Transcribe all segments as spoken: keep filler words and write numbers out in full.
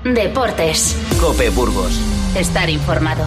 Deportes. COPE Burgos. Estar informado.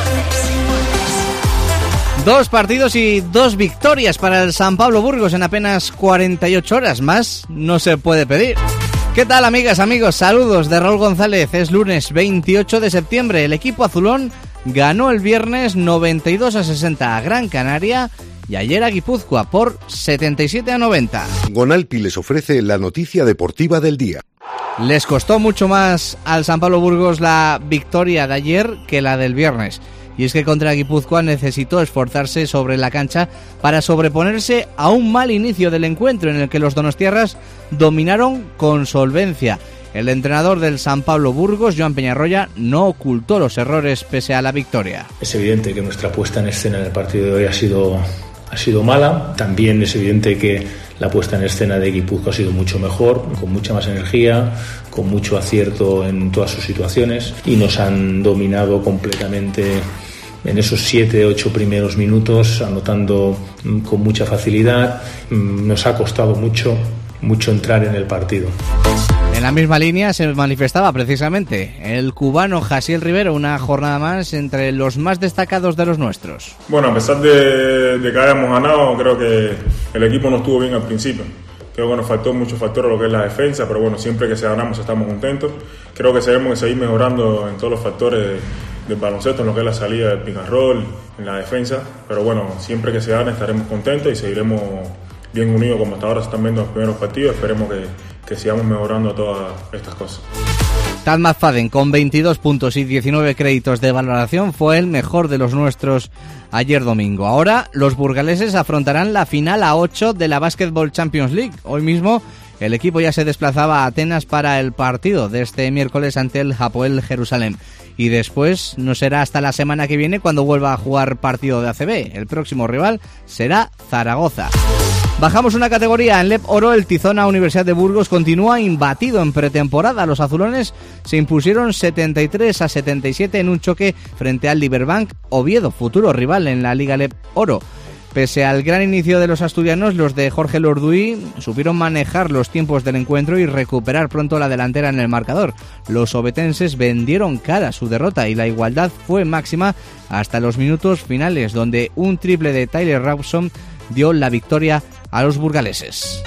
Dos partidos y dos victorias para el San Pablo Burgos en apenas cuarenta y ocho horas. Más no se puede pedir. ¿Qué tal, amigas, amigos? Saludos de Raúl González. Es lunes veintiocho de septiembre. El equipo azulón ganó el viernes noventa y dos a sesenta a Gran Canaria y ayer a Guipúzcoa por setenta y siete a noventa. Gonalpi les ofrece la noticia deportiva del día. Les costó mucho más al San Pablo Burgos la victoria de ayer que la del viernes. Y es que contra Guipúzcoa necesitó esforzarse sobre la cancha para sobreponerse a un mal inicio del encuentro en el que los donostiarras dominaron con solvencia. El entrenador del San Pablo Burgos, Joan Peñarroya, no ocultó los errores pese a la victoria. Es evidente que nuestra puesta en escena en el partido de hoy ha sido, ha sido mala. También es evidente que la puesta en escena de Guipúzcoa ha sido mucho mejor, con mucha más energía, con mucho acierto en todas sus situaciones y nos han dominado completamente en esos siete, ocho primeros minutos, anotando con mucha facilidad. Nos ha costado mucho, mucho entrar en el partido. En la misma línea se manifestaba precisamente el cubano Jasiel Rivero, una jornada más entre los más destacados de los nuestros. Bueno, a pesar de, de que hayamos ganado, creo que el equipo no estuvo bien al principio. Creo que nos faltó mucho factor a lo que es la defensa, pero bueno, siempre que se ganamos estamos contentos. Creo que debemos que seguir mejorando en todos los factores del baloncesto, en lo que es la salida del pick and roll, en la defensa. Pero bueno, siempre que se gane estaremos contentos y seguiremos bien unidos como hasta ahora se están viendo los primeros partidos. Esperemos que, que sigamos mejorando todas estas cosas. Tad McFadden, con veintidós puntos y diecinueve créditos de valoración, fue el mejor de los nuestros ayer domingo. Ahora los burgaleses afrontarán la final a ocho de la Basketball Champions League. Hoy mismo el equipo ya se desplazaba a Atenas para el partido de este miércoles ante el Hapoel Jerusalén. Y después no será hasta la semana que viene cuando vuelva a jugar partido de A C B. El próximo rival será Zaragoza. Bajamos una categoría. En Lep Oro, el Tizona Universidad de Burgos continúa imbatido en pretemporada. Los azulones se impusieron setenta y tres a setenta y siete en un choque frente al Liberbank Oviedo, futuro rival en la Liga Lep Oro. Pese al gran inicio de los asturianos, los de Jorge Lorduí supieron manejar los tiempos del encuentro y recuperar pronto la delantera en el marcador. Los obetenses vendieron cara a su derrota y la igualdad fue máxima hasta los minutos finales, donde un triple de Tyler Robson dio la victoria a los burgaleses.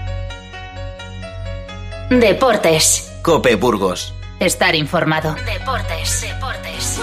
Deportes. COPE Burgos. Estar informado. Deportes. Deportes.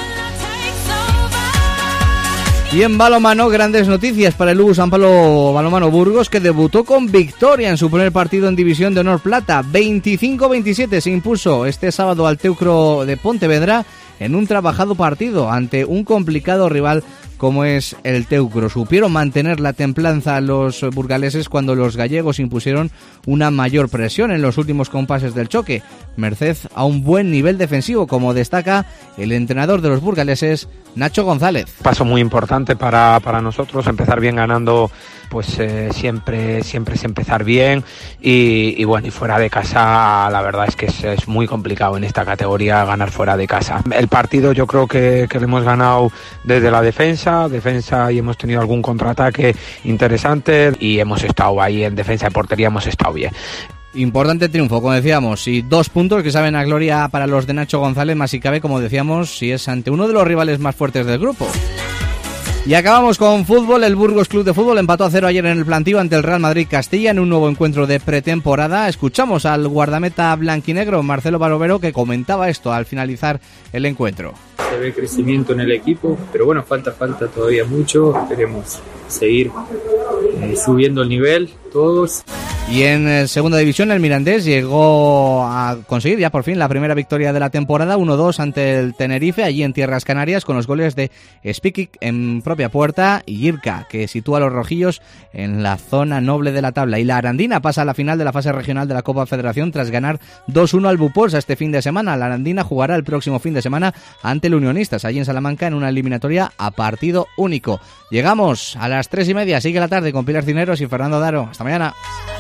Y en balonmano, grandes noticias para el U San Pablo Balonmano Burgos, que debutó con victoria en su primer partido en División de Honor Plata. veinticinco a veintisiete se impuso este sábado al Teucro de Pontevedra en un trabajado partido ante un complicado rival como es el Teucro. Supieron mantener la templanza los burgaleses cuando los gallegos impusieron una mayor presión en los últimos compases del choque, merced a un buen nivel defensivo, como destaca el entrenador de los burgaleses, Nacho González. Paso muy importante para, para nosotros, empezar bien ganando, pues eh, siempre siempre es empezar bien y, y bueno, y fuera de casa la verdad es que es, es muy complicado en esta categoría ganar fuera de casa. El partido yo creo que, que lo hemos ganado desde la defensa, defensa y hemos tenido algún contraataque interesante y hemos estado ahí en defensa de portería, hemos estado bien. Importante triunfo, como decíamos, y dos puntos que saben a gloria para los de Nacho González, más si cabe, como decíamos, si es ante uno de los rivales más fuertes del grupo. Y acabamos con fútbol. El Burgos Club de Fútbol empató a cero ayer en el plantío ante el Real Madrid Castilla en un nuevo encuentro de pretemporada. Escuchamos al guardameta blanquinegro Marcelo Barovero, que comentaba esto al finalizar el encuentro. Se ve crecimiento en el equipo, pero bueno, falta falta todavía mucho. Esperemos seguir eh, subiendo el nivel todos. Y en eh, segunda división el Mirandés llegó a conseguir ya por fin la primera victoria de la temporada, uno dos ante el Tenerife, allí en Tierras Canarias, con los goles de Spikic en propia puerta y Irka, que sitúa a los rojillos en la zona noble de la tabla. Y la Arandina pasa a la final de la fase regional de la Copa Federación tras ganar dos uno al Bupolsa este fin de semana. La Arandina jugará el próximo fin de semana ante el Unionistas, allí en Salamanca, en una eliminatoria a partido único. Llegamos a las tres y media, sigue la tarde con Pilar Cineros y Fernando Daro. Hasta mañana.